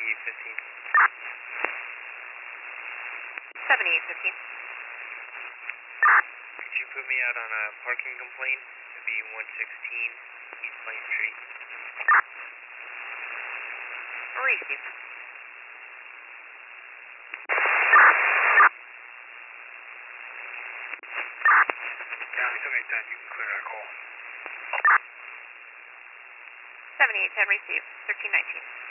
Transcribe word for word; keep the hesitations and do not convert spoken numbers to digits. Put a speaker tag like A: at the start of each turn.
A: seventy-eight fifteen.
B: seventy-eight fifteen.
A: Could you put me out on a parking complaint? It'd be one sixteen East Plain Street.
B: Receive.
A: County seventy-eight ten, you can clear that call.
B: seventy-eight ten, receive. thirteen nineteen.